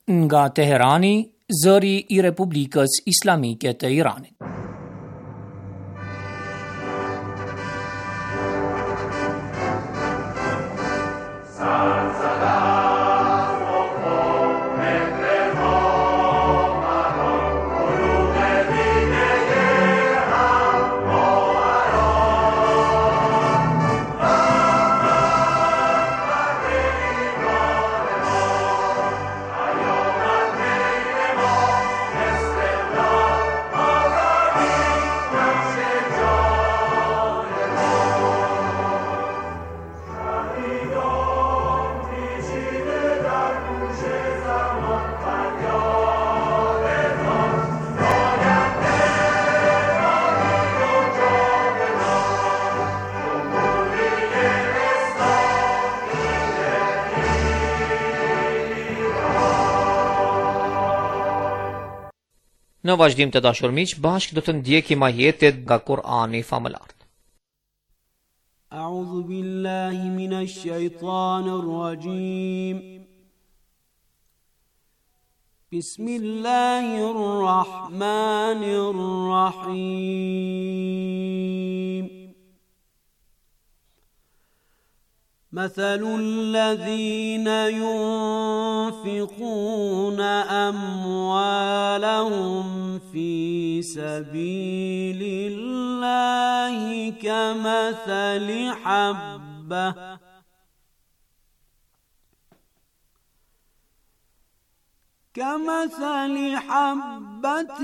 Nga Teherani, zëri I Republikës Islamike të Iranit. Në vazhdim të dashur miq, bashkë do të ndjekim ajetet nga Kur'ani famëlar. A'udhu billahi minash shaitanir rajim. Bismillahir rahmanir rahim. مثل الذين ينفقون أموالهم في سبيل الله كمثل حبة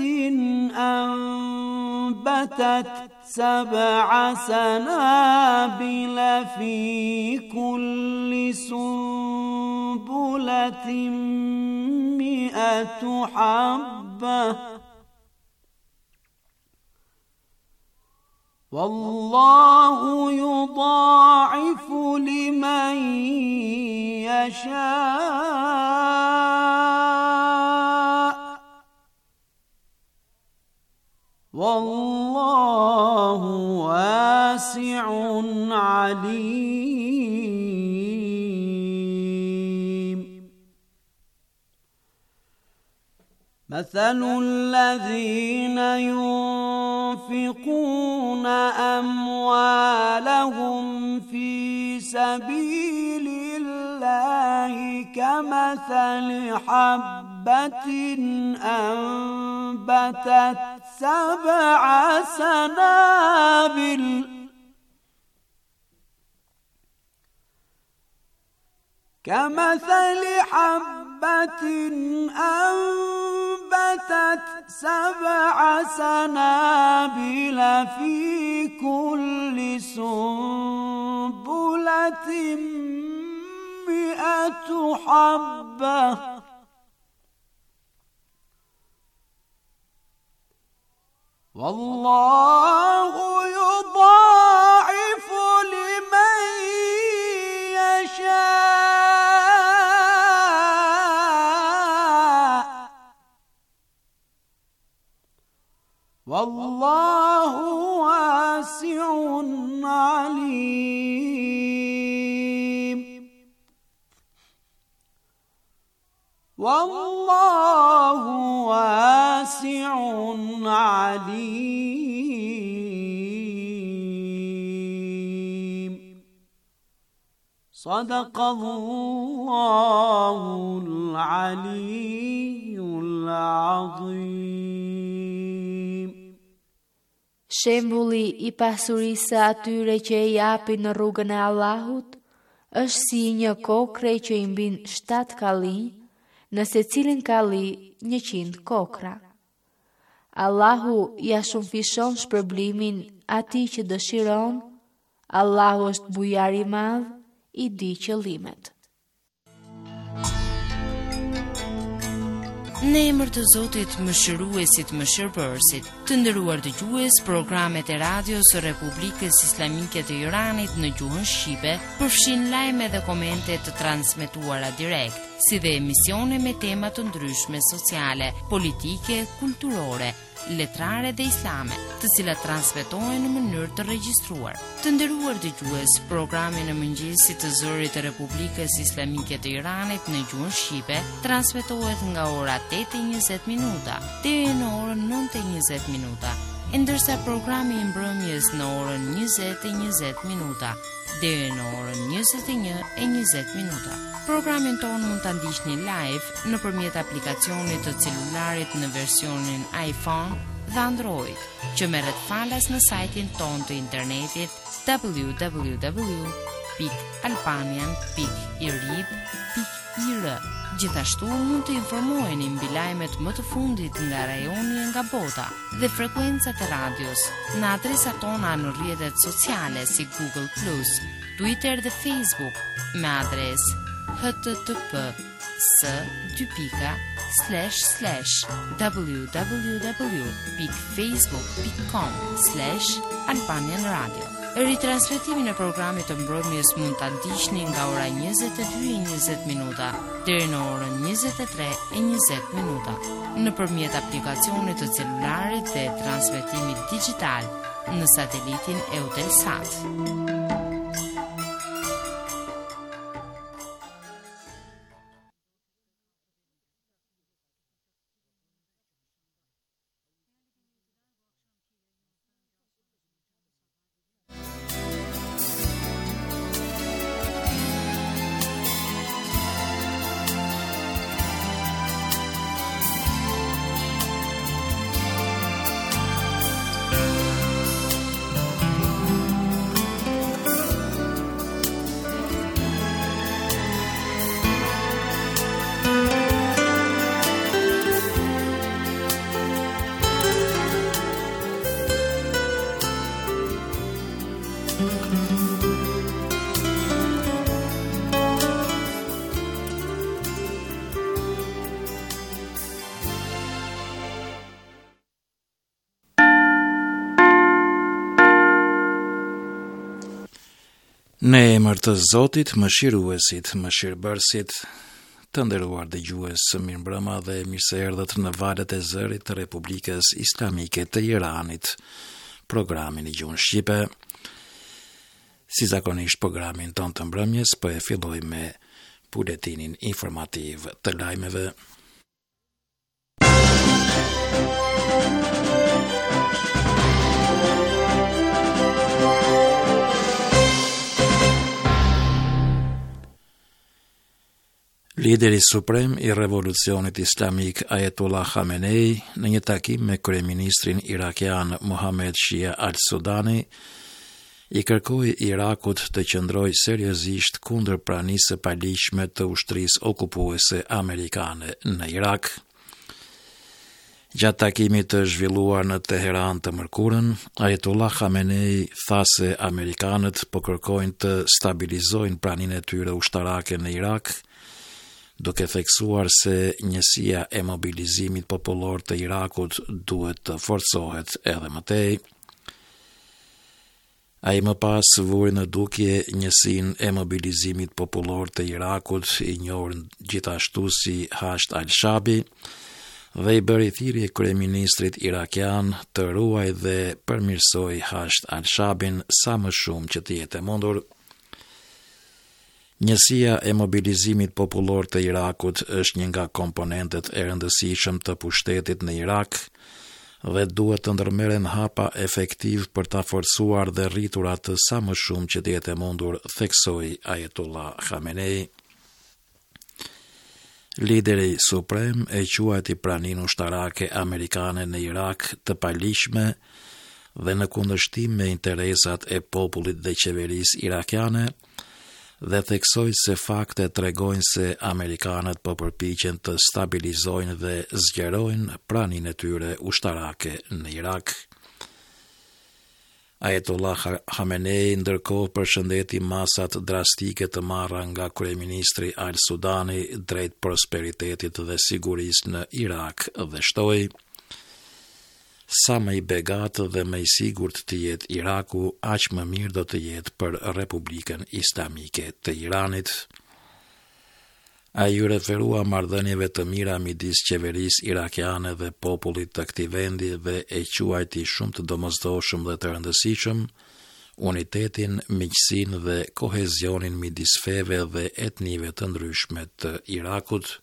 أنبتت 7 سنابل في كل سنبلة 100 حبة والله يضاعف لمن يشاء والله واسع عليم. مثل الذين ينفقون أموالهم في سبيل الله كمثل حبة أنبتت 7 سنابل كمثل حبة أنبتت 7 سنابل في كل سنبلة 100 حبة والله يضاعف لمن يشاء والله واسع عليم. والله واسع عليم. صدق الله العلي العظيم. Shembulli I pasurisë atyre që e japin në rrugën e Allahut është si një kokre që I mbin 7 kalli, në secilin kalli 100 kokra. Allahu ja shumëfishon shpërblimin atij që dëshiron. Allahu është bujar I madh, I di qëllimet. Në emër të Zotit, mëshiruesit, mëshirbërësit, Të nderuar dëgjues, programet e radios së Republikës Islamike të Iranit në gjuhën shqipe përfshin lajme dhe komente të transmetuara direkt, si dhe emisione me tema të ndryshme sociale, politike, kulturore, letrare dhe islame, të cilat transmetohen në mënyrë të regjistruar. Të nderuar dëgjues, programi në mëngjesit të zërit të Republikës Islamike të Iranit në gjuhën shqipe transmetohet nga ora 8:20 minuta deri në orën 9:20 minuta, ndërsa programi i mbrëmjes në orën 20:20 minuta deri në orën 21:20 minuta. Programin tonë mund ta ndiqni live nëpërmjet aplikacionit të celularit në versionin iPhone dhe Android, që merret falas në sajtin tonë të internetit www.albanian.irib.ir. Gjithashtu mund të informoheni mbi lajmet më të fundit nga rajoni e nga bota dhe frekuencat e radios në adresat tona në rrjetet sociale si Google+, Twitter dhe Facebook me adresë http://www.facebook.com/Albanian Radio. Ritransmetimin e programit të mbrëmjes mund ta ndiqni nga ora 22:20 minuta deri në orën 23:20 minuta nëpërmjet aplikacionit të celularit dhe transmetimit digjital në satelitin Eutelsat. Në emër të Zotit, mëshiruesit, mëshirbërësit, të nderuar dëgjues, mirëmbrëma dhe mirëseerdhët në valët e zërit të Republikës Islamike të Iranit, programin i gjuhën shqipe. Si zakonisht programin ton të mbrëmjes, po e filloj me buletinin informativ të lajmeve. Lideri suprem i revolucionit islamik Ayatollah Khamenei në një takim me kryeministrin irakian Mohamed Shia al-Sudani i kërkoi Irakut të qëndrojë seriozisht kundër pranisë së paligjshme të ushtrisë okupuese amerikane në Irak. Gjatë takimit të zhvilluar në Teheran të mërkurën, Ayatollah Khamenei tha se amerikanët po kërkojnë të stabilizojnë praninë e tyre ushtarake në Irak, duke theksuar se njësia e mobilizimit popullor të Irakut duhet të forcohet edhe më tej. Ai më pas vuri në dukje njësinë e mobilizimit popullor të Irakut, i njohur gjithashtu si Hasht al-Shabi, dhe i bëri thirrje kryeministrit irakian të ruaj dhe përmirësoj Hasht al-Shabin sa më shumë që të jetë mundur. Njësia e mobilizimit popullor të Irakut është një nga komponentet e rëndësishëm të pushtetit në Irak dhe duhet të ndërmeren hapa efektiv për ta forcuar dhe rritur atë sa më shumë që të jetë mundur, theksoi Ayatollah Khamenei. Lideri suprem e quajti praninë ushtarake amerikane në Irak të paligjshme dhe në kundërshtim me interesat e popullit dhe qeverisë irakiane, dhe theksoi se faktet tregojnë se amerikanët po përpiqen të stabilizojnë dhe zgjerojnë praninë e tyre ushtarake në Irak. Ayatollah Khamenei ndërkohë përshëndeti masat drastike të marra nga kryeministri al-Sudani drejt prosperitetit dhe sigurisë në Irak dhe shtoi: sa më i begatë dhe më i sigurt të jetë Iraku, aq më mirë do të jetë për Republikën Islamike të Iranit. Ai u referua marrëdhënieve të mira midis qeverisë irakiane dhe popullit të këtij vendi dhe e quajti shumë të domosdoshëm dhe të rëndësishëm unitetin, miqësinë dhe kohezionin midis feve dhe etnive të ndryshme të Irakut.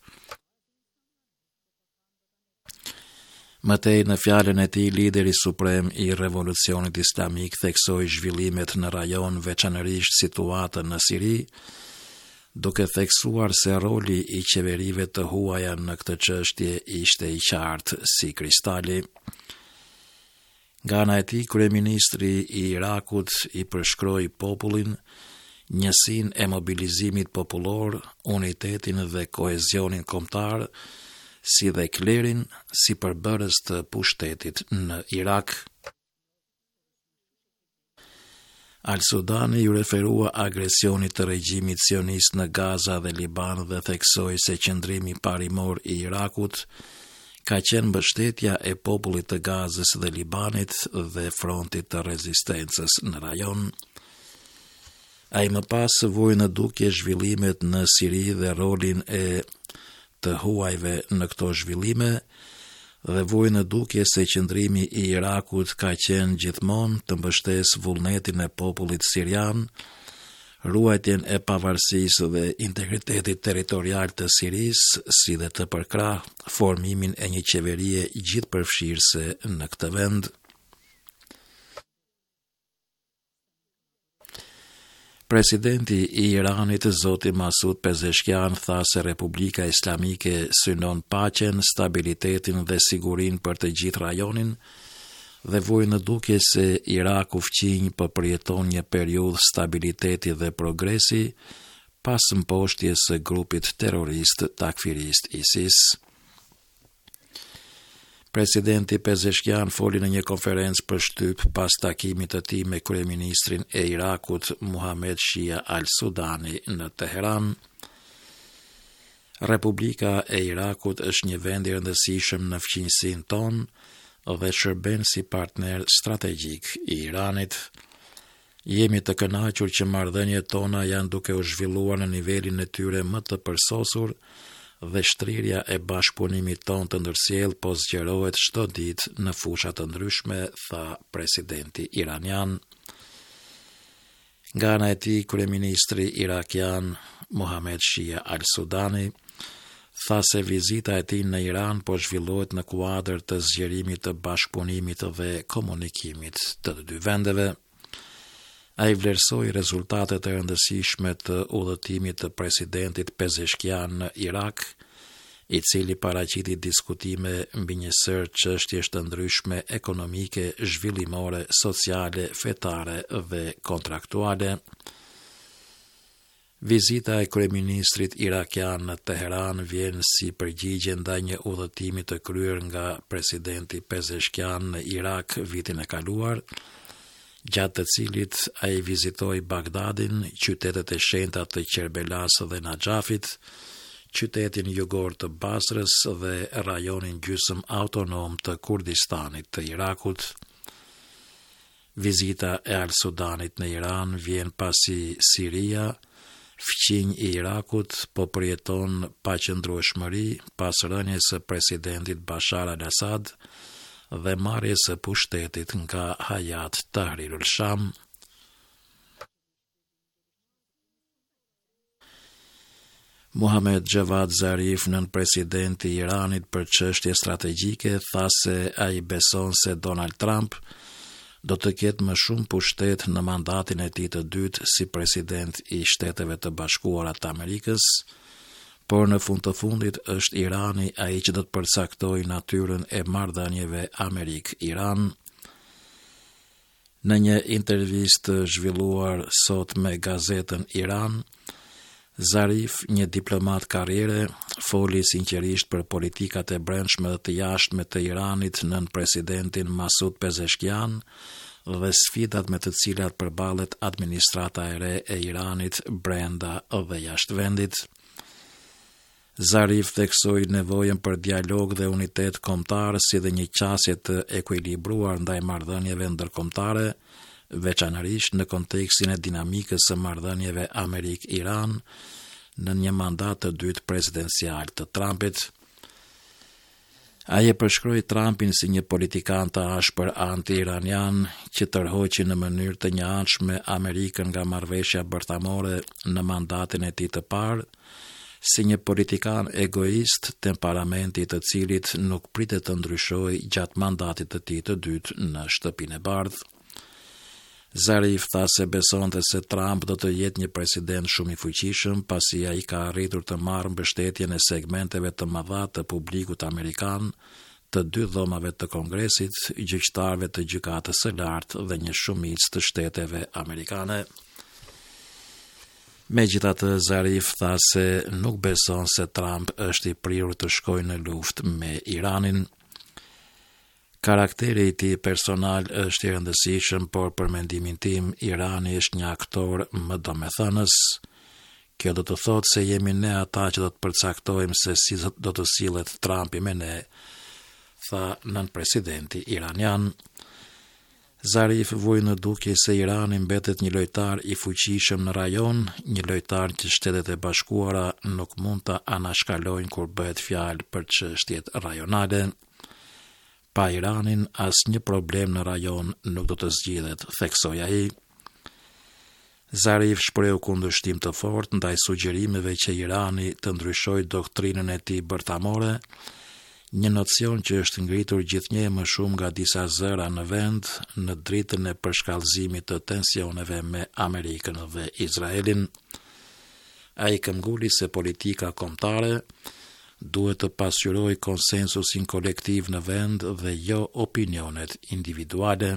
Mëtej në fjalën e tij, lideri suprem i revolucionit islamik theksoi zhvillimet në rajon, veçanërisht situatën në Siri, duke theksuar se roli i qeverive të huaja në këtë çështje ishte i qartë si kristali. Nga ana e tij, kryeministri i Irakut i përshkroi popullin, njësinë e mobilizimit popullor, unitetin dhe kohezionin kombëtar, si dhe klerin si përbërës të pushtetit në Irak. Al-Sudani ju referua agresionit të regjimit sionist në Gaza dhe Liban dhe theksoi se qëndrimi parimor i Irakut ka qenë mbështetja e popullit të Gazës dhe Libanit dhe frontit të rezistencës në rajon. Ai më pas vuri në dukje zhvillimet në Siri dhe rolin e të huajve në këto zhvillime dhe vuri në dukje se qëndrimi i Irakut ka qenë gjithmonë të mbështes vullnetin e popullit sirian, ruajtjen e pavarësisë dhe integritetit territorial të Sirisë, si dhe të përkrah formimin e një qeverie gjithëpërfshirëse në këtë vend. Presidenti i Iranit, zoti Masud Pezeshkian, tha se Republika Islamike synon paqen, stabilitetin dhe sigurinë për të gjithë rajonin dhe vuri në dukje se Iraku fqinj po përjeton një periudhë stabiliteti dhe progresi pas mposhtjes së grupit terrorist takfirist ISIS. Presidenti Pezeshkian foli në një konferencë për shtyp pas takimit të tij me kryeministrin e Irakut Muhammad Shia al-Sudani në Teheran. Republika e Irakut është një vend i rëndësishëm në fqinjsinë tonë dhe shërben si partner strategjik i Iranit. Jemi të kënaqur që marrëdhëniet tona janë duke u zhvilluar në nivelin e tyre më të përsosur dhe shtrirja e bashkëpunimit ton të ndërsjellë po zgjerohet çdo ditë në fusha të ndryshme, tha presidenti iranian. Nga ana e tij, kryeministri irakian Mohamed Shia al-Sudani tha se vizita e tij në Iran po zhvillohet në kuadër të zgjerimit të bashkëpunimit dhe komunikimit të dy vendeve. Ai vlerësoi rezultatet e rëndësishme të udhëtimit të presidentit Pezeshkian në Irak, i cili paraqiti diskutime mbi një sër çështjesh të ndryshme ekonomike, zhvillimore, sociale, fetare dhe kontraktuale. Vizita e kryeministrit irakian në Teheran vjen si përgjigje ndaj një udhëtimi të kryer nga presidenti Pezeshkian në Irak vitin e kaluar, gjatë të cilit ai vizitoi Bagdadin, qytetet e shenjta të Qerbelas dhe Najafit, qytetin jugor të Basrës dhe rajonin gjysmë autonom të Kurdistanit të Irakut. Vizita e al-Sudanit në Iran vjen pasi Siria, fqinj i Irakut, po përjeton paqëndrueshmëri pas rënies së presidentit Bashar al-Assad dhe marrjes së pushtetit nga Hayat Tahrir al-Sham. Mohamed Javad Zarif, nën presidenti i Iranit për çështje strategjike, tha se ai beson se Donald Trump do të ketë më shumë pushtet në mandatin e tij të dytë si president i Shteteve të Bashkuara të Amerikës, por në fund të fundit është Irani ai që do të përcaktojë natyrën e marrëdhënieve Amerik-Iran. Në një intervistë zhvilluar sot me gazetën Iran, Zarif, një diplomat karriere, foli sinqerisht për politikat e brendshme dhe të jashtme të Iranit nën presidentin Masud Pezeshkian dhe sfidat me të cilat përballet administrata e re e Iranit brenda dhe jashtë vendit. Zarif theksoi nevojën për dialog dhe unitet kombëtar si dhe një qasje të ekuilibruar ndaj marrëdhënieve ndërkombëtare, veçanërisht në kontekstin e dinamikës së marrëdhënieve Amerikë-Iran në një mandat të dytë presidencial të Trumpit. Ai e përshkroi Trumpin si një politikan të ashpër anti-iranian që tërhoqi në mënyrë të njëanshme Amerikën nga marrëveshja bërthamore në mandatin e tij të parë, si një politikan egoist, temperamenti të cilit nuk pritet të ndryshojë gjatë mandatit të tij të dytë në Shtëpinë e Bardhë. Zarif tha se besonte se Trump do të jetë një president shumë i fuqishëm pasi ai ka arritur të marrë mbështetjen e segmenteve të mëdha të publikut amerikan, të dy dhomave të Kongresit, gjyqtarëve të gjykatës së lartë dhe një shumicë të shteteve amerikane. Megjithatë, Zarif tha se nuk beson se Trump është i prirur të shkojë në luftë me Iranin. Karakteri i tij personal është i rëndësishëm, por për mendimin tim, Irani është një aktor më domethënës. Kjo do të thotë se jemi ne ata që do të përcaktojmë se si do të sillet Trumpi me ne, tha nën presidenti iranian. Zarif vui në dukje se Irani mbetet një lojtar i fuqishëm në rajon, një lojtar që Shtetet e Bashkuara nuk mund ta anashkalojnë kur bëhet fjalë për çështjet rajonale. Pa Iranin, asnjë problem në rajon nuk do të zgjidhet, theksoi ai. Zarif shpreu kundërshtim të fortë ndaj sugjerimeve që Irani të ndryshojë doktrinën e tij bërthamore, një nocion që është ngritur gjithnjë më shumë nga disa zëra në vend në dritën e përshkallëzimit të tensioneve me Amerikën dhe Izraelin. Ai këmbguli se politika kombëtare duhet të pasqyrojë konsensusin kolektiv në vend dhe jo opinionet individuale.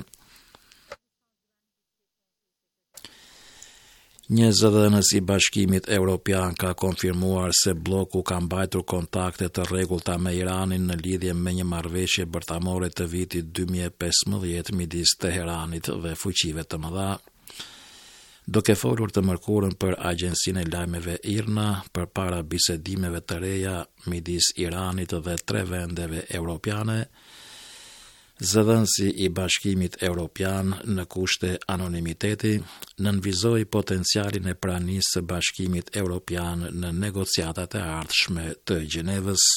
Një zëdhënës i Bashkimit Evropian ka konfirmuar se bloku ka mbajtur kontakte të rregullta me Iranin në lidhje me një marrëveshje bërthamore të vitit 2015 midis Teheranit dhe fuqive të mëdha. Duke folur të mërkurën për agjensinë e lajmeve IRNA përpara bisedimeve të reja midis Iranit dhe 3 vendeve europiane, zëdhënësi i Bashkimit Evropian në kushte anonimiteti nënvizoi potencialin e pranisë së Bashkimit Evropian në negociatat e ardhshme të Gjenevës.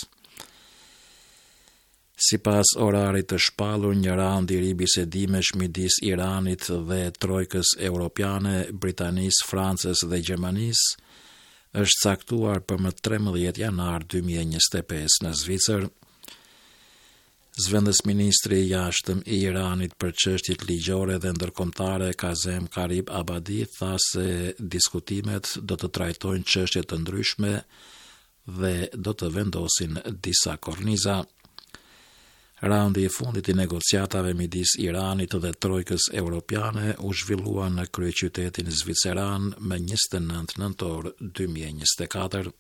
Sipas orarit të shpallur, një raund i ri bisedimesh midis Iranit dhe trojkës europiane, Britanisë, Francës dhe Gjermanisë është caktuar për më 13 janar 2025 në Zvicër. Zëvendës ministri i jashtëm i Iranit për çështjet ligjore dhe ndërkombëtare Kazem Karib Abadi tha se diskutimet do të trajtojnë çështje të ndryshme dhe do të vendosin disa korniza. Raundi i fundit i negociatave midis Iranit dhe trojkës europiane u zhvillua në kryeqytetin zviceran më 29 nëntor 2024.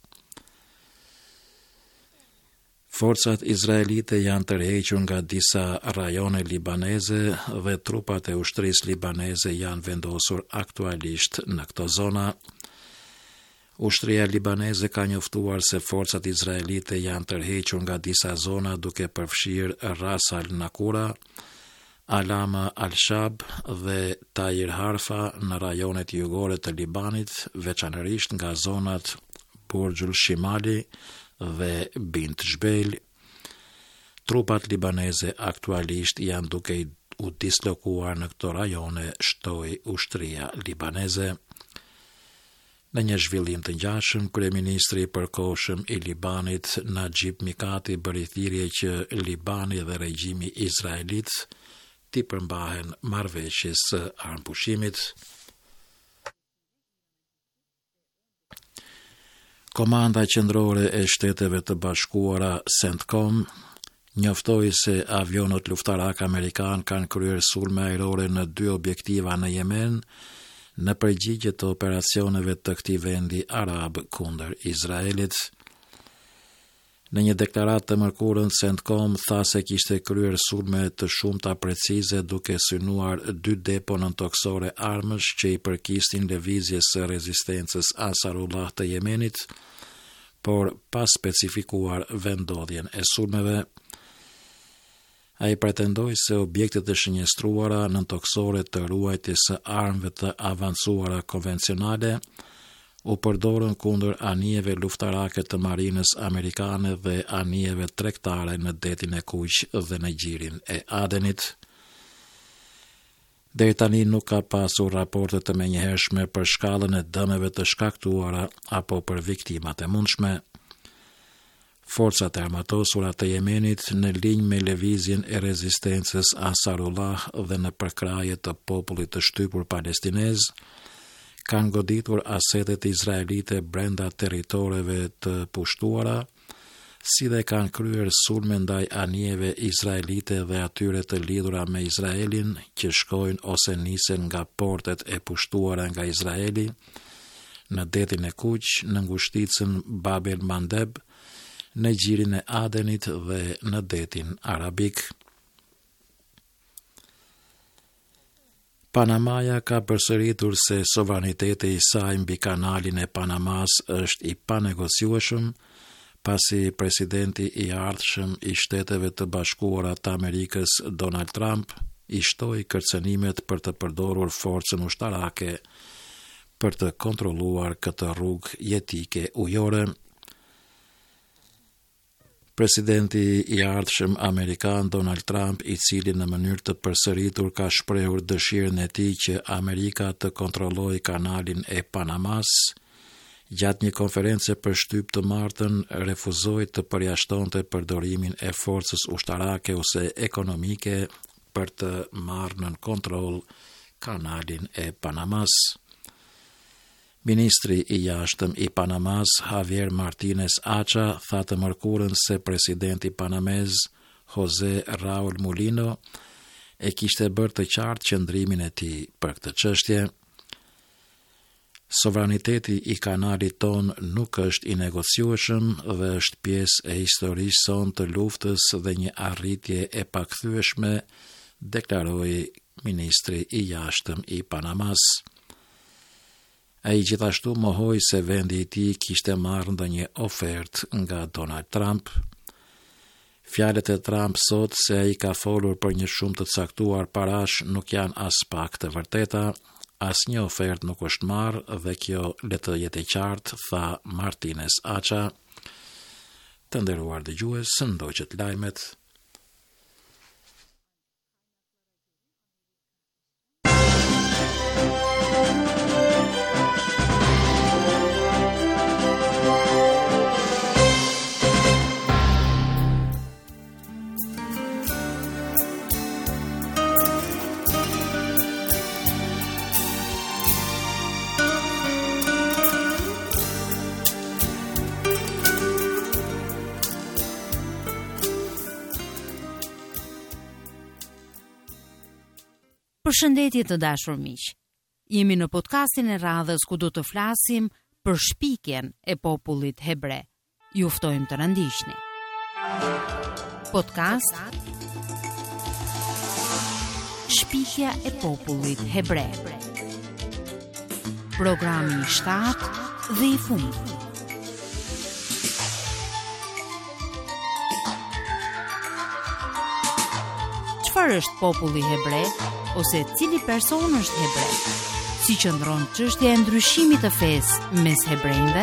Forcat izraelite janë tërhequr nga disa rajone libaneze dhe trupat e ushtrisë libaneze janë vendosur aktualisht në këto zona. Ushtria libaneze ka njoftuar se forcat izraelite janë tërhequr nga disa zona duke përfshirë Ras al-Nakura, Alama al-Shab dhe Tajir Harfa në rajonet jugore të Libanit, veçanërisht nga zonat Burgjul Shimali dhe Bint Jbeil. Trupat libaneze aktualisht janë duke u dislokuar në këto rajone, shtoi ushtria libaneze. Në një zhvillim të ngjashëm, kryeministri i përkohshëm i Libanit Najib Mikati bëri thirrje që Libani dhe regjimi izraelit t'i përmbahen marrëveshjes së armëpushimit. Komanda qendrore e Shteteve të Bashkuara CENTCOM njoftoi se avionët luftarak amerikan kanë kryer sulme ajrore në 2 objektiva në Yemen në përgjigje të operacioneve të këtij vendi arab kundër Izraelit. Në një deklaratë të mërkurën, CENTCOM tha se kishte kryer sulme të shumta precize duke synuar 2 depo nëntoksore armësh që i përkisnin lëvizjes së rezistencës Ansarullah të Yemenit, por pa specifikuar vendodhjen e sulmeve. Ai pretendoi se objektet e shënjestruara nëntoksore të ruajtjes së armëve të avancuara konvencionale u përdorën kundër anijeve luftarake të marinës amerikane dhe anijeve tregtare në detin e Kuq dhe në gjirin e Adenit. Deri tani nuk ka pasur raporte të menjëhershme për shkallën e dëmeve të shkaktuara apo për viktimat e mundshme. Forcat e armatosura të Jemenit në linjë me lëvizjen e rezistencës Ansarullah dhe në përkraje të popullit të shtypur palestinez, kanë goditur asetet izraelite brenda territoreve të pushtuara, si dhe kanë kryer sulme ndaj anijeve izraelite dhe atyre të lidhura me Izraelin që shkojnë ose nisen nga portet e pushtuara nga Izraeli, në detin e Kuq, në ngushticën Bab el Mandeb, në gjirin e Adenit dhe në detin Arabik. Panamaja ka përsëritur se sovraniteti i saj mbi kanalin e Panamas është i panegociueshëm, pasi presidenti i ardhshëm i Shteteve të Bashkuara të Amerikës Donald Trump i shtoi kërcënimet për të përdorur forcën ushtarake për të kontrolluar këtë rrugë jetike ujore. Presidenti i ardhshëm amerikan Donald Trump, i cili në mënyrë të përsëritur ka shprehur dëshirën e tij që Amerika të kontrollojë kanalin e Panamas, gjatë një konference për shtyp të martën refuzoi të përjashtonte përdorimin e forcës ushtarake ose ekonomike për të marrë nën kontroll kanalin e Panamas. Ministri i jashtëm i Panamas, Javier Martinez Acha, tha të mërkurën se presidenti panamez, Jose Raul Mulino, e kishte bërë të qartë qëndrimin e tij për këtë çështje. Sovraniteti i kanalit ton nuk është i negociueshëm dhe është pjesë e historisë sonë të luftës dhe një arritje e pakthyeshme, deklaroi ministri i jashtëm i Panamas. Ai gjithashtu mohoi se vendi i tij kishte marrë ndonjë ofertë nga Donald Trump. Fjalët e Trump sot se ai ka folur për një shumë të caktuar parash nuk janë as pak të vërteta. Asnjë ofertë nuk është marrë dhe kjo le të jetë e qartë, tha Martinez Acha. Të nderuar dëgjues, ndoqët lajmet. Përshëndetje të dashur miq. Jemi në podcastin e radhës ku do të flasim për shpikjen e popullit hebre. Ju ftojmë të na ndiqni. Podcast Shpikja e popullit hebre. Programi i 7 dhe i fundit. Çfarë është populli hebre? Ose cili person është hebre? Si qëndron çështja e ndryshimit të fesë mes hebrejve?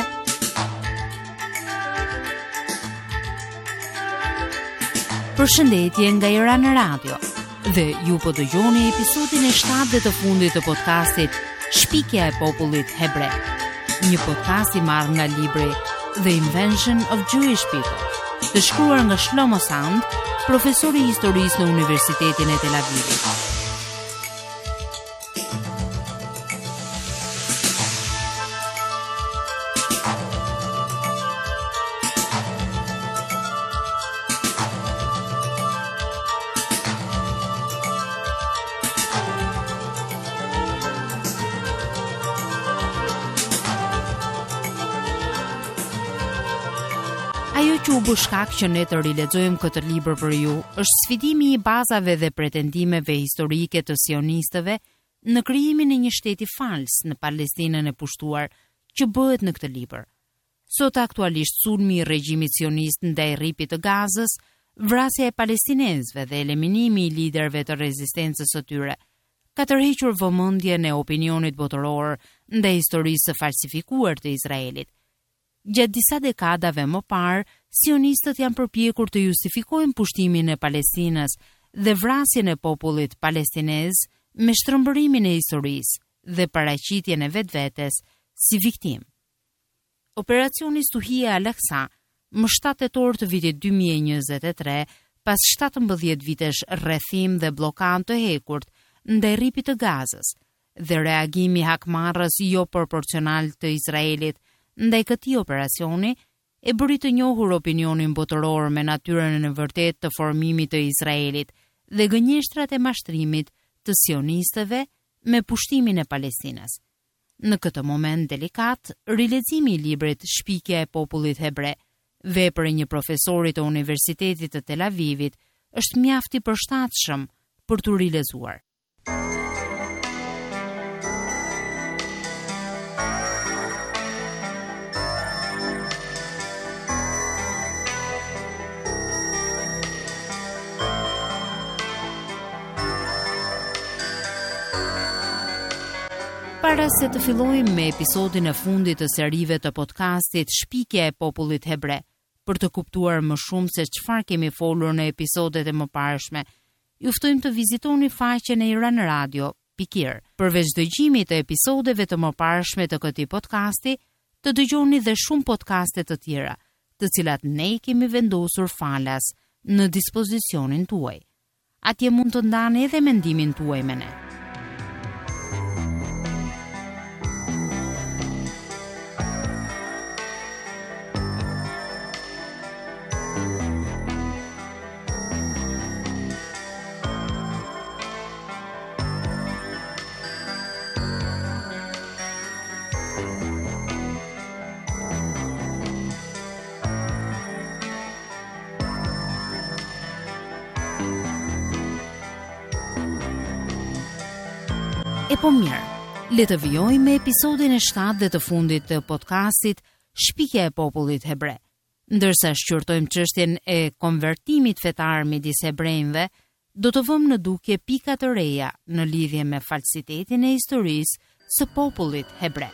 Përshëndetje nga Irana Radio. Dhe ju po dëgjoni episodin e 7 dhe të fundit të podcastit Shpikja e popullit hebre. Një podcast i marrë nga libri The Invention of Jewish People, të shkruar nga Shlomo Sand, profesori i historisë në Universitetin e Tel Avivit. Ajo që u bë shkak që ne të rilexojmë këtë libër për ju është sfidimi i bazave dhe pretendimeve historike të sionistëve në krijimin e një shteti fals në Palestinën e pushtuar që bëhet në këtë libër. Sot aktualisht sulmi i regjimit sionist ndaj rripit të Gazës, vrasja e palestinezëve dhe eliminimi i liderëve të rezistencës së tyre ka tërhequr vëmendjen e opinionit botëror ndaj historisë së falsifikuar të Izraelit. Gjatë disa dekadave më parë, sionistët janë përpjekur të justifikojnë pushtimin e Palestinës dhe vrasjen e popullit palestinez me shtrëmbërimin e historisë dhe paraqitjen e vetvetes si viktimë. Operacioni Stuhia Al-Aqsa, më 7 tetor të vitit 2023, pas 17 vitesh rrethim dhe blokadë të hekurt ndaj rripit të Gazës dhe reagimi hakmarrës jo proporcional të Izraelit ndaj këtij operacioni, e bëri të njohur opinionin botëror me natyrën e vërtetë të formimit të Izraelit dhe gënjeshtrat e mashtrimit të sionistëve me pushtimin e Palestinës. Në këtë moment delikat, rileximi i librit Shpikja e popullit hebre, vepër e një profesori të Universitetit të Tel Avivit, është mjaft i përshtatshëm për tu rilexuar. Para se të fillojmë me episodin e fundit të serive të podcastit Shpikja e popullit hebre, për të kuptuar më shumë se çfarë kemi folur në episodet e mëparshme, ju ftojmë të vizitoni faqen e iranradio.ir. Përveç dëgjimit të episodeve të mëparshme të këtij podcasti, të dëgjoni dhe shumë podcaste të tjera, të cilat ne kemi vendosur falas në dispozicionin tuaj. Atje mund të ndani edhe mendimin tuaj me ne. E po mirë, le të vijojmë me episodin e 7 dhe të fundit të podcastit Shpikja e popullit hebre. Ndërsa shqyrtojmë çështjen e konvertimit fetar midis hebrejve, do të vëmë në dukje pika të reja në lidhje me falsitetin e historisë së popullit hebre.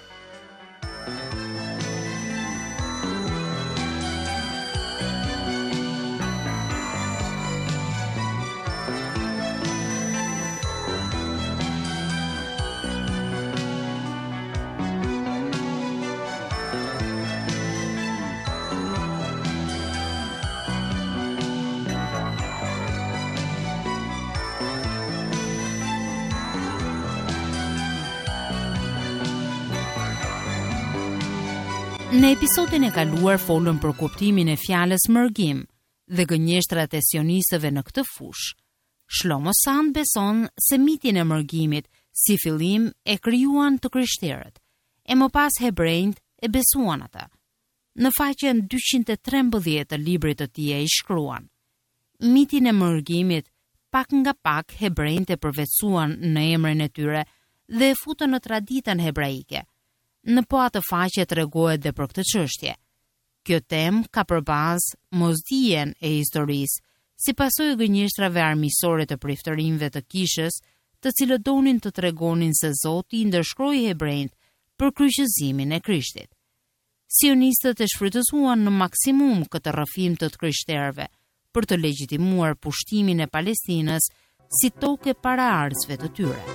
Në episodin e kaluar folëm për kuptimin e fjalës mërgim dhe gënjeshtrat e sionistëve në këtë fushë. Shlomo Sand beson se mitin e mërgimit si fillim e krijuan të krishterët, e më pas hebrejt e besuan ata. Në faqen 213 të librit të tij ai shkruan: mitin e mërgimit pak nga pak hebrejt e përvetësuan në emrin e tyre dhe e futën në traditën hebraike. Në po atë faqe tregohet dhe për këtë çështje. Kjo temë ka për bazë mosdijen e historisë, si pasojë e gënjeshtrave armiqësore të priftërinjve të kishës, të cilët donin të tregonin se Zoti i ndërshkroi hebrejt për kryqëzimin e Krishtit. Sionistët e shfrytëzuan në maksimum këtë rrëfim të krishterëve për të legjitimuar pushtimin e Palestinës si tokë paraardhësve të tyre.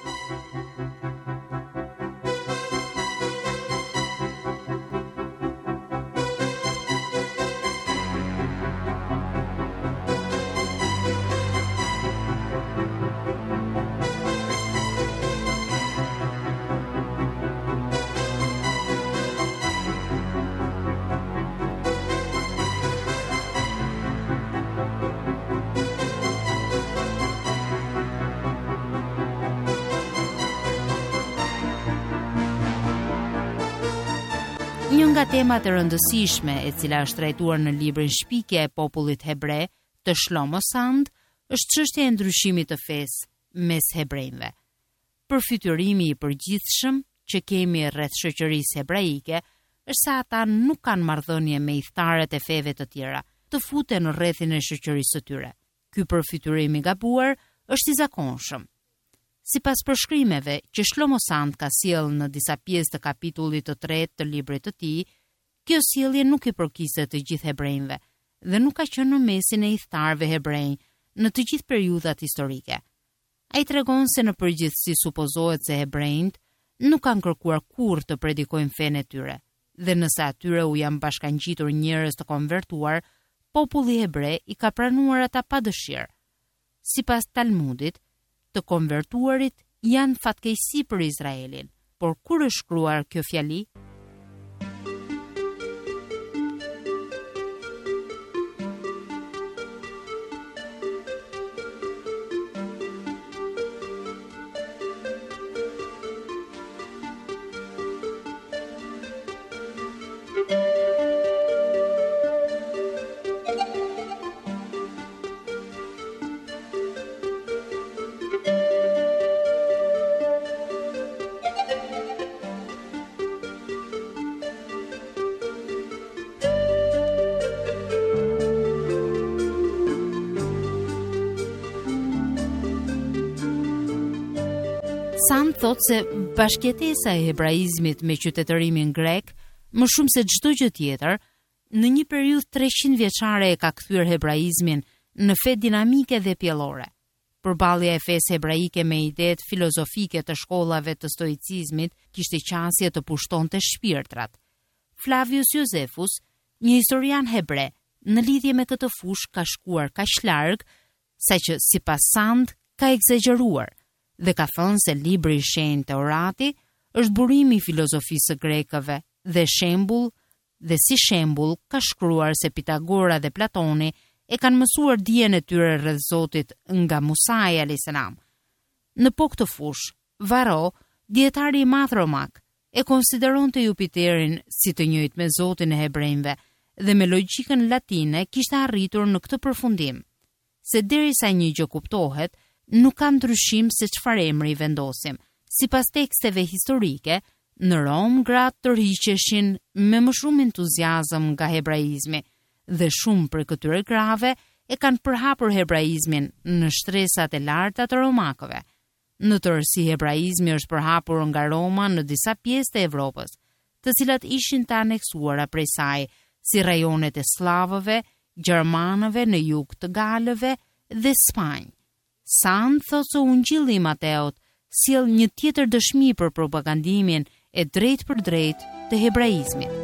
Një nga temat e rëndësishme e cila është trajtuar në librin Shpikja e popullit hebre të Shlomo Sand është çështja e ndryshimit të fesë mes hebrejve. Përfytyrimi i përgjithshëm që kemi rreth shoqërisë hebraike është se ata nuk kanë marrëdhënie me udhëtarët e feve të tjera, të futen në rrethin e shoqërisë së tyre. Ky përfytyrim i gabuar është i zakonshëm. Sipas përshkrimeve që Shlomo Sant ka sjellë në disa pjesë të kapitullit të 3 të librit të tij, kjo sjellje nuk i përkiset të gjithë hebrejve dhe nuk ka qenë në mesin e udhëtarëve hebrej në të gjithë periudhat historike. Ai tregon se në përgjithësi supozohet se hebrejt nuk kanë kërkuar kurrë të predikojnë fenë e tyre, dhe nëse atyre u janë bashkangjitur njerëz të konvertuar, populli hebre i ka pranuar ata pa dëshirë. Sipas Talmudit, të konvertuarit janë fatkeqësi për Izraelin, por kur është shkruar kjo fjali? Sant thot se bashkëjetesa e hebraizmit me qytetërimin grek, më shumë se çdo gjë tjetër, në një periudhë 300 vjeçare e ka kthyer hebraizmin në fe dinamike dhe pjellore. Përballja e fesë hebraike me idetë filozofike të shkollave të stoicizmit kishte qasje të pushtonte shpirtrat. Flavius Josephus, një historian hebre, në lidhje me këtë fushë ka shkuar kaq larg saqë sipas Sant ka egzageruar dhe ka thënë se libri i shenjtë Teorati është burimi i filozofisë së grekëve dhe si shembull ka shkruar se Pitagora dhe Platoni e kanë mësuar dijen e tyre rreth Zotit nga Musai alayhis salam. Në po këtë fushë, Varro, dietari i madh romak, e konsideronte Jupiterin si të njëjtë me Zotin e hebrejve dhe me logjikën latine kishte arritur në këtë përfundim, se derisa një gjë kuptohet, nuk ka ndryshim se çfarë emri i vendosim. Sipas teksteve historike, në Rom gratë tërhiqeshin me më shumë entuziazëm nga hebraizmi dhe shumë për këtyre grave e kanë përhapur hebraizmin në shtresat e larta të romakëve. Në tërësi hebraizmi është përhapur nga Roma në disa pjesë të Evropës, të cilat ishin të aneksuara prej saj, si rajonet e slavëve, gjermanëve në jug të galëve dhe Spanjë. Sant thot se Ungjilli i Mateut sjell një tjetër dëshmi për propagandimin e drejt për drejt të hebraizmit.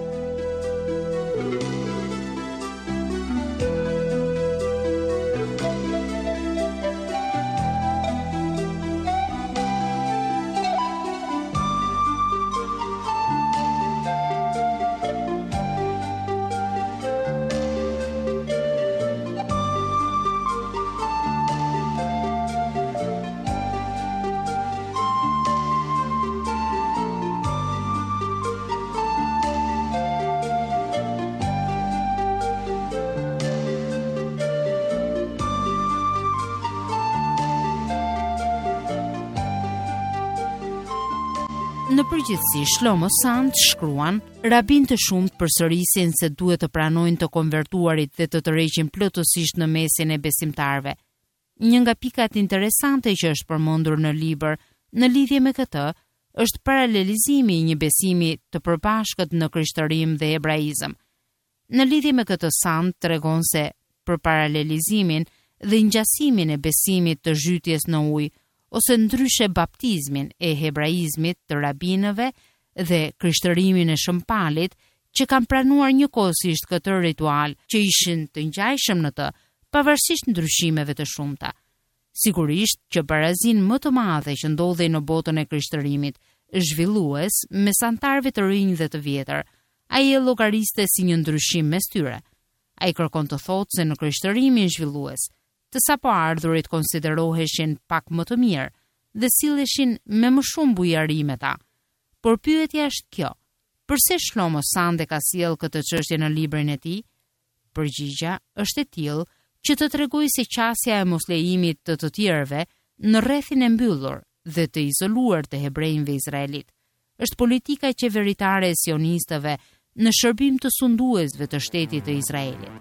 Në përgjithësi, Shlomo Sant shkruan, rabin të shumt përsërisin se duhet të pranojnë të konvertuarit dhe të tërheqin plotësisht në mesin e besimtarve. Një nga pikat interesante që është përmendur në libër në lidhje me këtë është paralelizimi i një besimi të përbashkët në krishtërim dhe hebraizëm. Në lidhje me këtë Sant tregon se për paralelizimin dhe ngjasimin e besimit të zhytjes në ujë ose ndryshe baptizmin e hebraizmit të rabinëve dhe krishtërimin e shëmpalit që kanë pranuar njëkohësisht këtë ritual që ishin të ngjajshëm në të, pavarësisht ndryshimeve të shumta. Sigurisht që barazin më të madhe që ndodhej në botën e krishtërimit, zhvillues mes antarëve të rinj dhe të vjetër, ai e llogariste si një ndryshim mes tyre. Ai kërkon të thotë se në krishtërimin zhvillues të sapo ardhurit konsideroheshin pak më të mirë dhe silleshin me më shumë bujari me ta. Por pyetja është kjo: pse Shlomo Sant ka sjell këtë çështje në librin e tij? Përgjigja është e tillë që të tregojë se qasja e moslejimit të tjerëve në rrethin e mbyllur dhe të izoluar të hebrejve izraelit është politika qeveritare e sionistëve në shërbim të sunduesve të shtetit të Izraelit.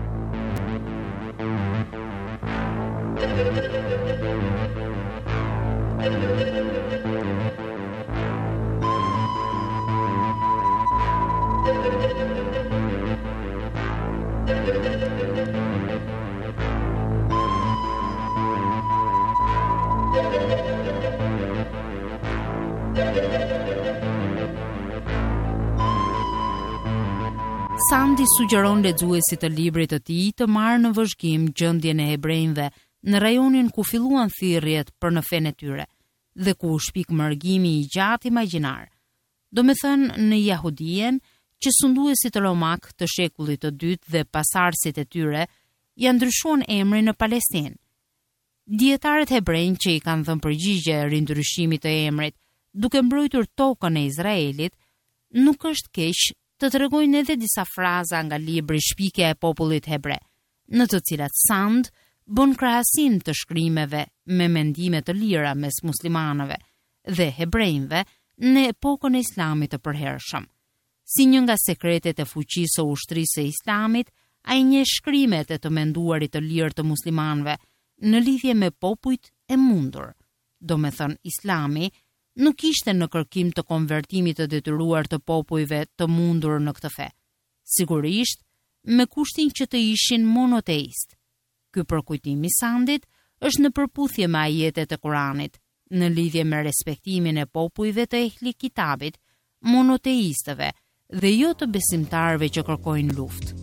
Sandi sugjeron lexuesit të librit të tij të marrë në vëzhgim gjendjen e hebrejve në rajonin ku filluan thirrjet për në fenë e tyre dhe ku u shpik mërgimi i gjatë imagjinar. Do me thënë në Jahudien, që sunduesit romak të shekullit të dytë dhe pasardhësit e tyre janë ndryshuar emrin në Palestinë. Dietarët hebrejnë që i kanë dhënë përgjigje rindryshimit të emrit, duke mbrojtur tokën e Izraelit, nuk është keq të tregojnë edhe disa fraza nga libri Shpikja e popullit hebre, në të cilat Sand bën krahasim të shkrimeve me mendime të lira mes muslimanëve dhe hebrejve në epokën e Islamit të përhershëm. Si një nga sekretet e fuqisë së ushtrisë së Islamit, ai njeh shkrimet e të menduarit të lirë të muslimanëve në lidhje me popujt e mundur. Do me thënë, Islami nuk ishte në kërkim të konvertimit të detyruar të popujve të mundur në këtë fe. Sigurisht, me kushtin që të ishin monoteist. Ky përkujtim i Sandit është në përputhje me ajetet e Kuranit, në lidhje me respektimin e popujve të ehli kitabit, monoteistëve dhe jo të besimtarëve që kërkojnë luftë.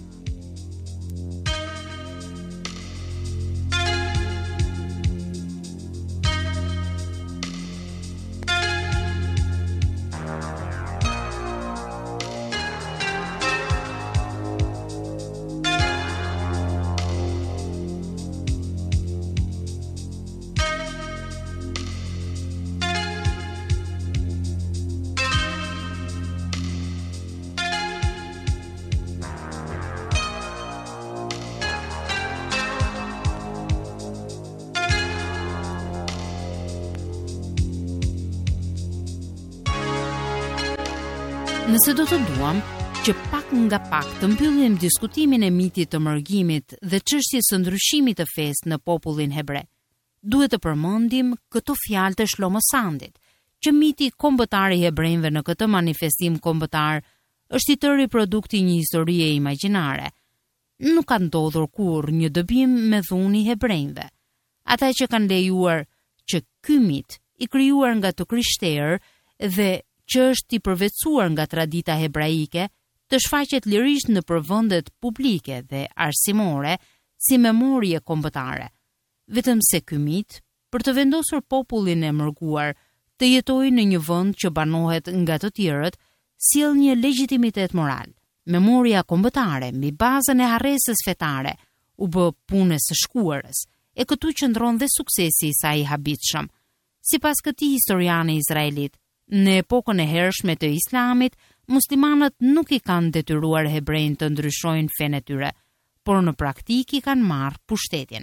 Nëse do të duam që pak nga pak të mbyllim diskutimin e mitit të mërgimit dhe çështjes së ndryshimit të fesë në popullin hebre, duhet të përmendim këto fjalë të Shlomo Sandit, që miti kombëtar i hebrejve në këtë manifestim kombëtar është i tërë produkti një historie imagjinare. Nuk ka ndodhur kurrë një dëbim me dhunë i hebrejve. Ata që kanë lejuar që ky mit i krijuar nga të krishterë dhe që është i përvecuar nga tradita hebraike, të shfaqet lirisht në përvendet publike dhe arsimore si memorie kombëtare. Vetëm se ky mit, për të vendosur popullin e mërguar të jetojë në një vend që banohet nga të tjerët, sjell një legjitimitet moral. Memoria kombëtare mbi bazën e harresës fetare u bë punës së shkuarës, e këtu qëndron dhe suksesi i saj i habitshëm. Sipas këtij historiani izraelit, në epokën e hershme të Islamit, muslimanët nuk i kanë detyruar hebrejnë të ndryshojnë fenë e tyre, por në praktikë i kanë marrë pushtetin.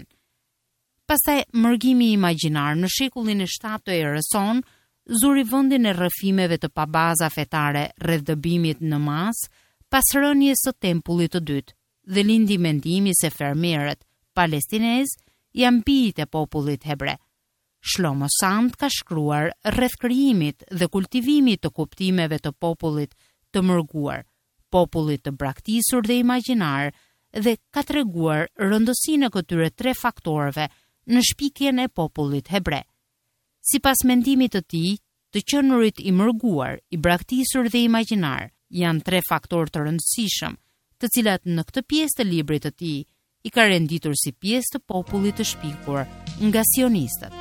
Pastaj mërgimi imagjinar në shekullin e 7 të erës sonë zuri vendin e rrëfimeve të pabaza fetare rreth dëbimit në mas pas rënies së tempullit të dytë dhe lindi mendimi se fermerët palestinezë janë bijtë e popullit hebre. Shlomo Sand ka shkruar rreth krijimit dhe kultivimit të kuptimeve të popullit të mërguar, popullit të braktisur dhe imagjinar, dhe ka treguar rëndësinë e këtyre 3 faktorëve në shpikjen e popullit hebre. Sipas mendimit të tij, të qenurit i mërguar, i braktisur dhe imagjinar janë 3 faktorë të rëndësishëm, të cilat në këtë pjesë të librit të tij i ka renditur si pjesë të popullit të shpikur nga sionistët.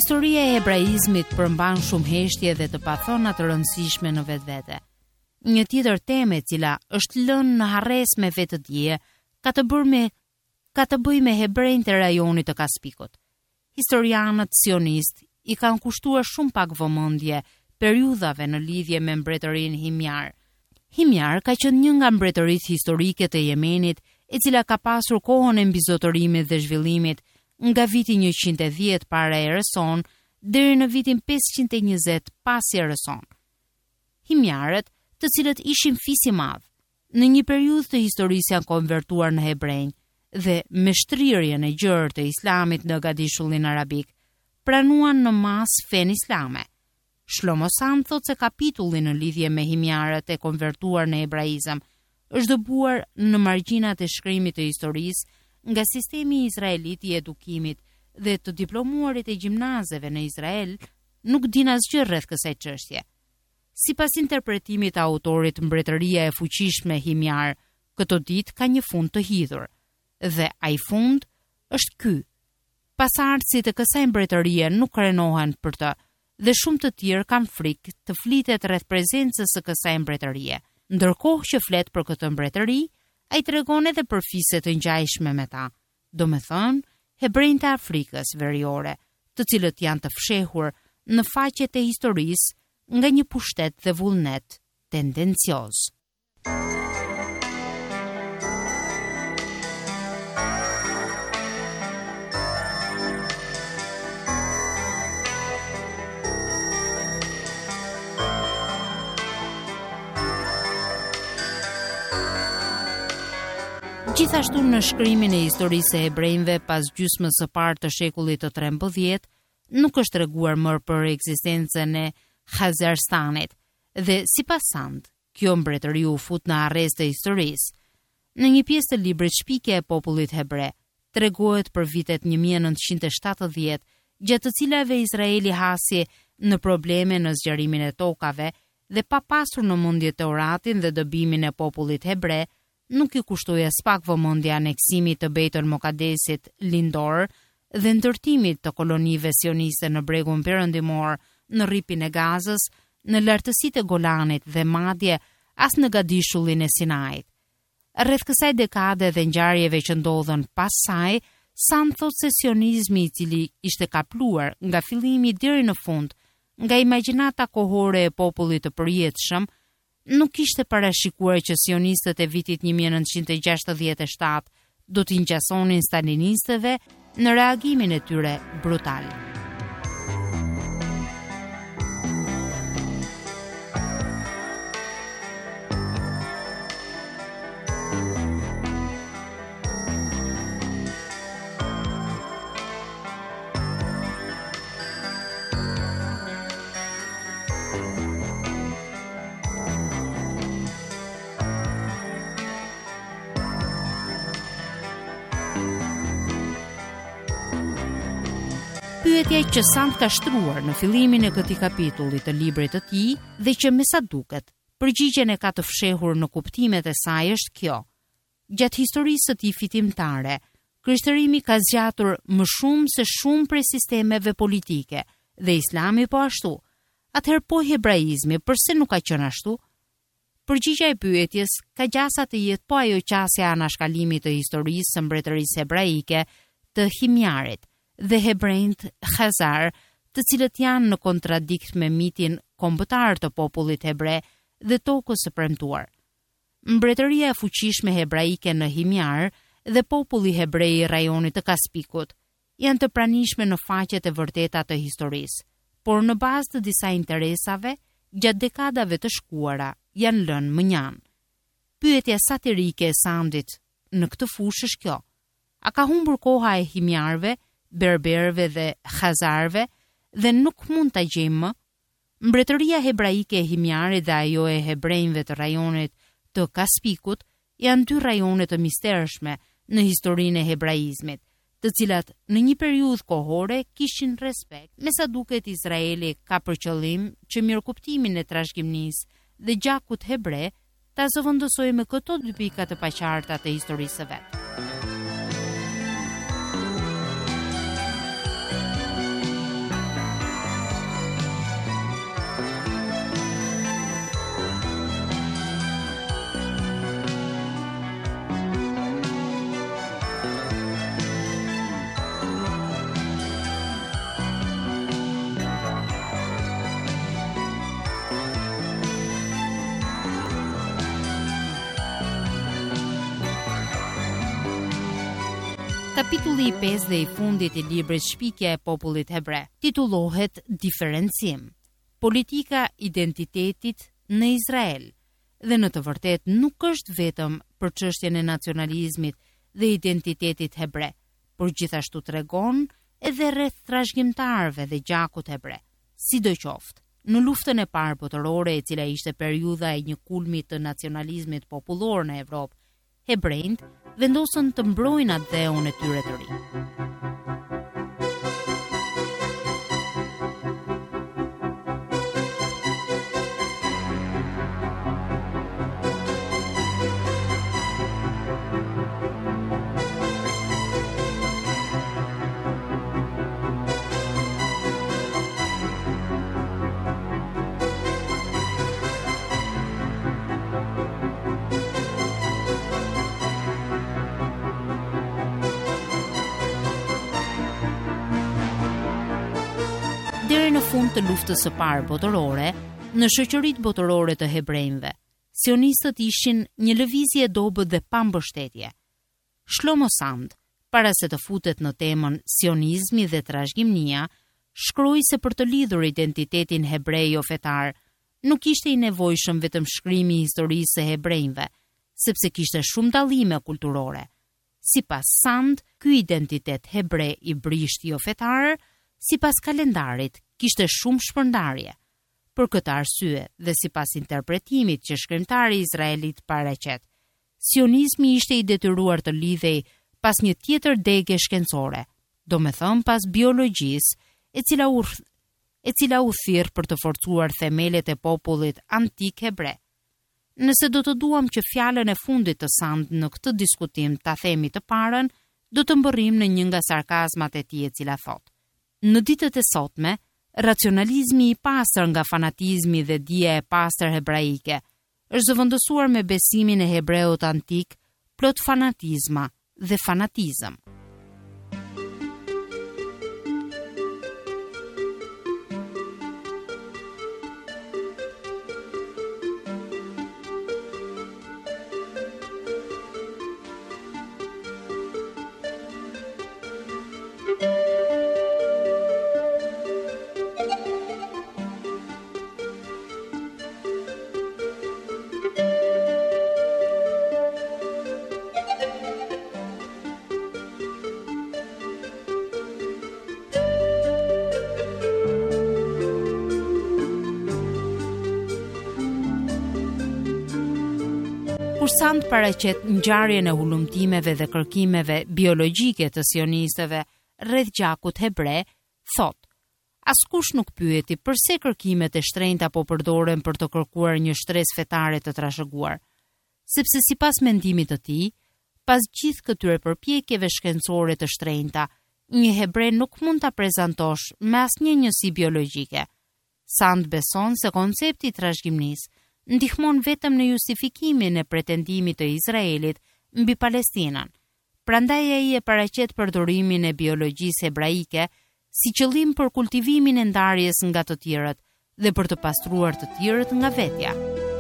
Historia e hebraizmit përmban shumë heshtje dhe të pathona të rëndësishme në vetvete. Një tjetër temë e cila është lënë në harres me vetëdije ka të bëjë me hebrejnë të rajonit të Kaspikut. Historianët sionist i kanë kushtuar shumë pak vëmendje periudhave në lidhje me mbretërinë Himjar. Himjar ka qenë një nga mbretëritë historike të Jemenit, e cila ka pasur kohën e mbizotërimit dhe zhvillimit nga viti 110 para erës sonë deri në vitin 520 pas erës sonë. Himjarët, të cilët ishin fis i madh, në një periudhë të historisë janë konvertuar në hebrejnë dhe me shtrirjen e gjerë të islamit në gadishullin arabik, pranuan në mas fen islame. Shlomo Sand thot se kapitulli në lidhje me himjarët e konvertuar në hebraizëm është dëbuar në margjinat e shkrimit të historisë nga sistemi izraelit i edukimit dhe të diplomuarit e gjimnazeve në Izrael nuk din asgjë rreth kësaj çështje. Sipas interpretimit të autorit, mbretëria e fuqishme himjar këto ditë ka një fund të hidhur, dhe ai fund është ky. Pasardhësit e kësaj mbretërie nuk krenohen për të, dhe shumë të tjerë kanë frikë të flitet rreth prezencës së kësaj mbretërie. Ndërkohë që flet për këtë mbretëri, ai tregon edhe për fise të ngjajshme me ta, domethënë hebrejtë e Afrikës veriore, të cilët janë të fshehur në faqet e historisë nga një pushtet dhe vullnet tendencioz. Gjithashtu në shkrimin e historisë e hebrejve pas gjysmës së parë të shekullit të 13, nuk është treguar më për ekzistencën e Khazarstanit dhe sipas Sand, kjo mbretëri u fut në arrest të historisë. Në një pjesë të librit Shpikja e popullit hebre, tregohet për vitet 1970, gjatë të cilave Izraeli hasi në probleme në zgjerimin e tokave dhe pa pasur në mendje Teoratin dhe dëbimin e popullit hebre, nuk i kushtoi as pak vëmendje aneksimit të Beitul Mokadesit lindor dhe ndërtimit të kolonive sioniste në bregun perëndimor, në rripin e Gazës, në lartësitë e Golanit dhe madje as në gadishullin e Sinait. Rreth kësaj dekade dhe ngjarjeve që ndodhen pas saj, Sand thot se sionizmi, i cili ishte kapluar nga fillimi deri në fund nga imagjinata kohore e popullit të përjetshëm, nuk ishte parashikuar që sionistët e vitit 1967 do t'i ngjasonin stalinistëve në reagimin e tyre brutal. Pyetja që Sand ka shtruar në fillimin e këtij kapitulli të librit të tij dhe që me sa duket, përgjigjen e ka të fshehur në kuptimet e saj është kjo. Gjatë historisë së tij fitimtare, krishterimi ka zgjatur më shumë se shumë prej sistemeve politike dhe Islami po ashtu. Atëherë po hebraizmi, përse nuk ka qenë ashtu? Përgjigja e pyetjes ka gjasa të jetë po ajo qasja anashkalimit të historisë së mbretërisë hebraike të himjarit dhe hebrejt Khazar, të cilët janë në kontradikt me mitin kombëtar të popullit hebre dhe tokës së premtuar. Mbretëria e fuqishme hebraike në himjar dhe populli hebrej i rajonit të Kaspikut janë të pranishme në faqet e vërteta të historisë, por në bazë të disa interesave, gjatë dekadave të shkuara, janë lënë mënjan. Pyetja satirike e Sandit në këtë fushë është kjo: a ka humbur koha e himjarve, berberëve dhe khazarve dhe nuk mund ta gjejmë më? Mbretëria hebraike e himjarit dhe ajo e hebrejve të rajonit të Kaspikut janë dy rajone të mistershme në historinë e hebraizmit, të cilat në një periudhë kohore kishin respekt. Me sa duket, Izraeli ka për qëllim që mirëkuptimin e trashëgimisë dhe gjakut hebre ta zëvendësojë me këto dy pika të paqarta të historisë së vet. Kapitulli i 5 dhe i fundit i librit Shpikja e popullit hebre titullohet Diferencim. Politika identitetit në Izrael. Dhe në të vërtet nuk është vetëm për çështjen e nacionalizmit dhe identitetit hebre, por gjithashtu tregon edhe rreth trashëgimtarëve dhe gjakut hebre. Sidoqoftë, në luftën e parë botërore, e cila ishte periudha e një kulmi të nacionalizmit popullor në Evropë, hebrejt vendosën të mbrojnë atë dheun e tyre të ri. Deri në fund të luftës së parë botërore, në shoqëritë botërore të hebrejve, sionistët ishin një lëvizje dobët dhe pa mbështetje. Shlomo Sand, para se të futet në temën sionizmi dhe trashëgimnia, shkroi se për të lidhur identitetin hebrej fetar, nuk ishte i nevojshëm vetëm shkrimi i historisë së hebrejve, sepse kishte shumë dallime kulturore. Sipas Sand, ky identitet hebre i brisht jo fetar, sipas kalendarit, kishte shumë shpërndarje. Për këtë arsye dhe sipas interpretimit që shkrimtari izraelit paraqet, sionizmi ishte i detyruar të lidhej pas një tjetër dege shkencore, domethënë pas biologjisë, e cila u thirr për të forcuar themelet e popullit antik hebre. Nëse do të duam që fjalën e fundit të Sand në këtë diskutim ta themi të parën, do të mbërrim në një nga sarkazmat e tij, e cila thotë: në ditët e sotme, racionalizmi i pastër nga fanatizmi dhe dija e pastër hebraike është zëvendësuar me besimin e hebreut antik, plot fanatizma dhe fanatizëm. Kur Sand paraqet ngjarjen e hulumtimeve dhe kërkimeve biologjike të sionistëve rreth gjakut hebre, thotë: askush nuk pyeti pse kërkimet e shtrenjta po përdoren për të kërkuar një shtresë fetare të trashëguar, sepse sipas mendimit të tij, pas gjithë këtyre përpjekjeve shkencore të shtrenjta, një hebre nuk mund ta prezantosh me asnjë njësi biologjike. Sand beson se koncepti i trashëgimisë ndihmon vetëm në justifikimin e pretendimit të Izraelit mbi Palestinën. Prandaj ai e paraqet përdorimin e biologjisë hebraike si qëllim për kultivimin e ndarjes nga të tjerët dhe për të pastruar të tjerët nga vetja.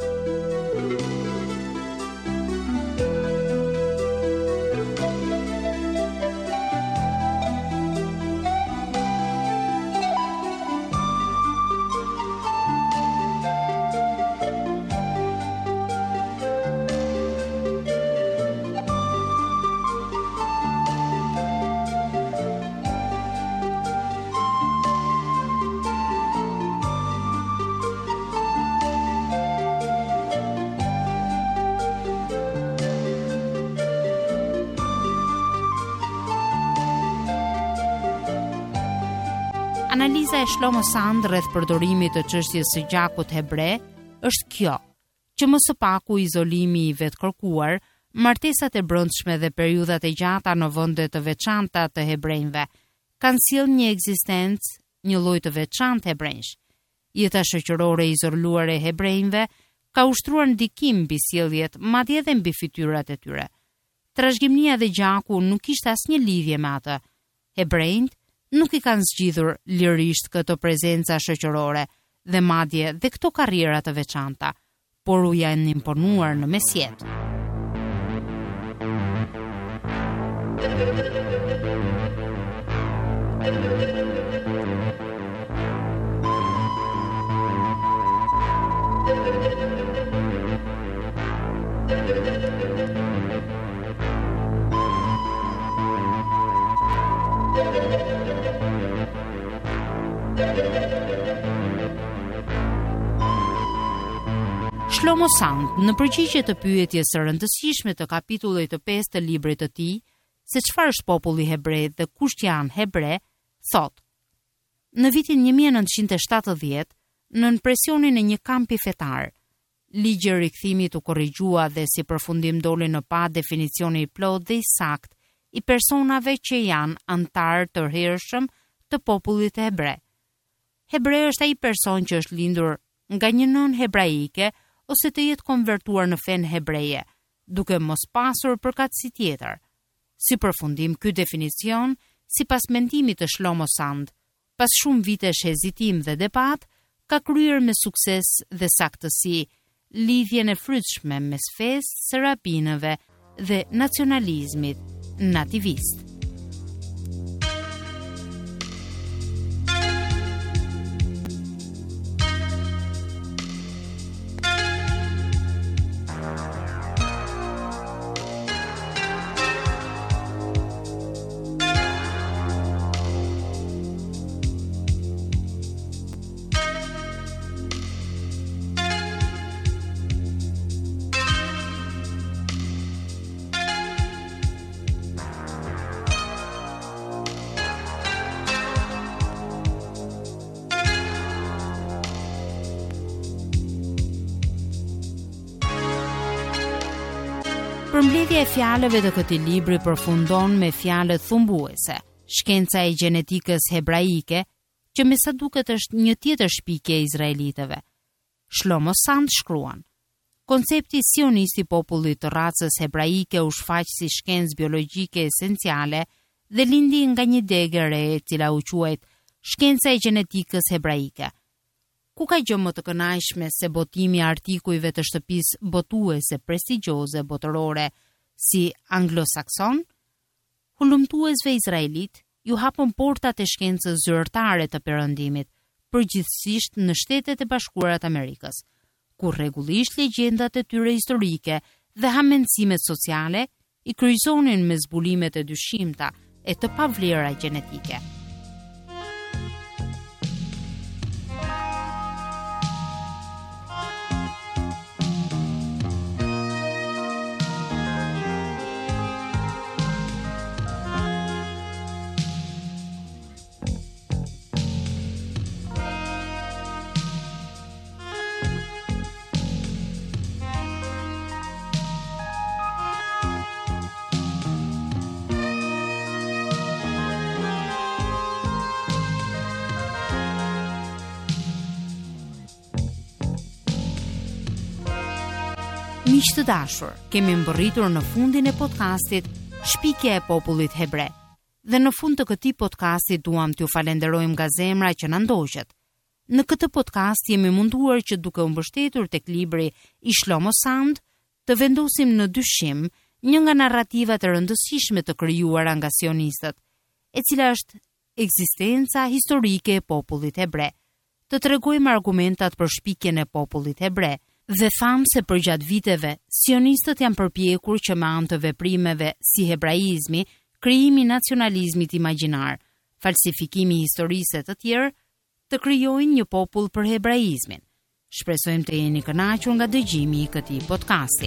Analiza e Shlomo Sand rreth përdorimit të çështjes së gjakut hebre është kjo, që më së paku izolimi i vetkërkuar, martesat e brendshme dhe periudhat e gjata në vende të veçanta të hebrejve kanë sjellë një ekzistencë, një lloj të veçantë hebrejsh. Jeta shoqërore e izoluar e hebrejve ka ushtruar ndikim mbi sjelljet, madje edhe mbi fytyrat e tyre. Trashëgimia dhe gjaku nuk kishte asnjë lidhje me atë. Hebrejt nuk i kanë zgjidhur lirisht këto prezenca shoqërore dhe madje dhe këto karriera të veçanta, por u janë imponuar në mesjetë. Shlomo Sand, në përgjigje të pyetjes së rëndësishme të kapitullit të 5 të librit të tij, se çfarë është populli hebrej dhe kush janë hebre, thot: Në vitin 1970, nën presionin e një kampi fetar, ligji i rikthimit u korrigjua dhe si përfundim doli në pa definicioni i plot dhe i sakt i personave që janë antar të hershëm të popullit hebre. Hebre është ai person që është lindur nga një nën hebraike ose të jetë konvertuar në fen hebreje, duke mos pasur përkatësi tjetër. Si përfundim, ky definicion, sipas mendimit të Shlomo Sand, pas shumë vitesh hezitim dhe debat, ka kryer me sukses dhe saktësi lidhjen e frytshme mes fesë së rabinëve dhe nacionalizmit nativist. Përmbledhja e fjalëve të këtij libri përfundon me fjalët thumbuese. Shkenca e gjenetikës hebraike, që me sa duket është një tjetër shpikje e izraelitëve. Shlomo Sand shkruan: Koncepti sionist i popullit të racës hebraike u shfaq si shkencë biologjike esenciale dhe lindi nga një degë e re e cila u quajt shkenca e gjenetikës hebraike. Ku ka gjë më të kënaqshme se botimi i artikujve të shtëpisë botuese prestigjioze botërore si anglosakson? Hulumtuesve izraelit ju hapën portat e shkencës zyrtare të perëndimit, përgjithsisht në Shtetet e Bashkuara të Amerikës, ku rregullisht legjendat e tyre historike dhe hamendësimet sociale i kryqëzonin me zbulimet e dyshimta e të pavlera gjenetike. Miq të dashur, kemi mbërritur në fundin e podcastit Shpikja e popullit hebre. Dhe në fund të këtij podcasti duam t'ju falenderojmë nga zemra që na ndoqët. Në këtë podcast jemi munduar që duke u mbështetur tek libri i Shlomo Sand, të vendosim në dyshim një nga narrativat e rëndësishme të krijuara nga sionistët, e cila është ekzistenca historike e popullit hebre. Të tregojmë argumentat për shpikjen e popullit hebre. Dhe thamë se për gjatë viteve, sionistët janë përpjekur që me anë të veprimeve si hebraizmi, krijimi nacionalizmit imagjinar, falsifikimi i historisë të tjerë, të krijojnë një popull për hebraizmin. Shpresojmë të jeni kënaqur nga dëgjimi i këtij podcasti.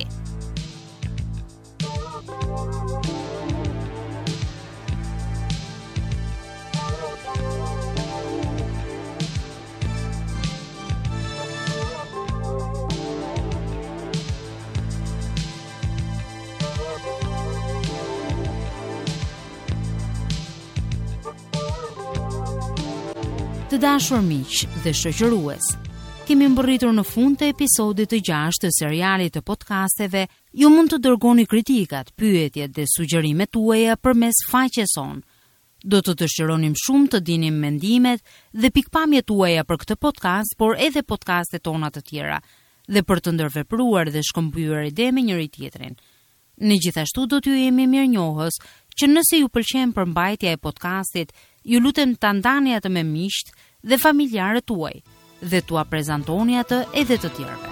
Të dashur miq dhe shoqërues, kemi mbërritur në fund të episodit të 6 të serialit të podcasteve. Ju mund të dërgoni kritikat, pyetjet dhe sugjerimet tuaja përmes faqes sonë. Do të dëshironim shumë të dinim mendimet dhe pikpamjet tuaja për këtë podcast, por edhe podcastet tona të tjera, dhe për të ndërvepruar dhe shkëmbyer ide me njëri tjetrin. Ne gjithashtu do t'ju jemi mirënjohës që nëse ju pëlqen përmbajtja e podcastit, ju lutem ta ndani atë me miqt dhe familjarët tuaj dhe t'ua prezantoni atë edhe të tjerëve.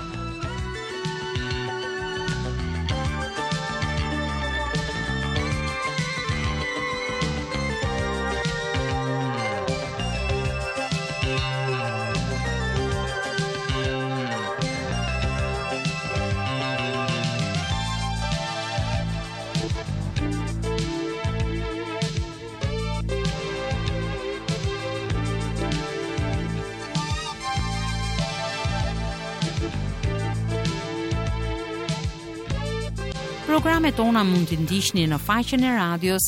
Programet tona mund t'i ndiqni në faqen e radios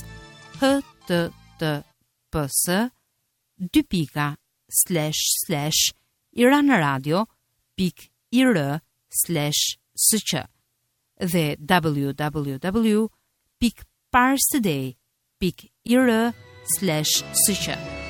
https://iranradio.ir/sq dhe www.parstoday.ir/sq.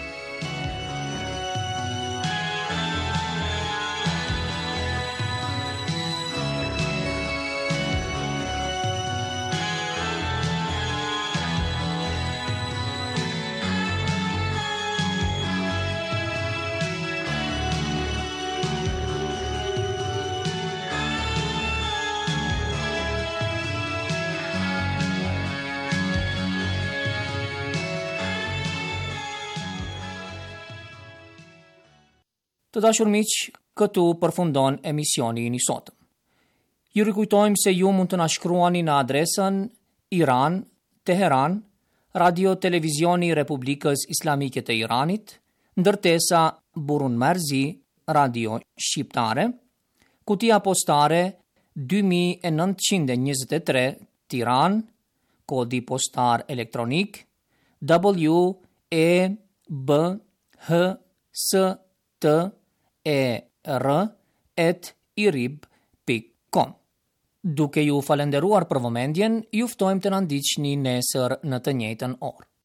Të dashur miq, këtu përfundon emisioni i sotëm. Ju rikujtojmë se ju mund të na shkruani në adresën Iran, Teheran, Radio Televizioni Republikës Islamike të Iranit, ndërtesa Burun Marzi, Radio Shqiptare, kutia postare 2923 Tiran, kodi postar elektronik WEBHSTER@irib.com. Duke ju falenderuar për vëmendjen, ju ftojmë të na ndiqni nesër në të njëjtën orë.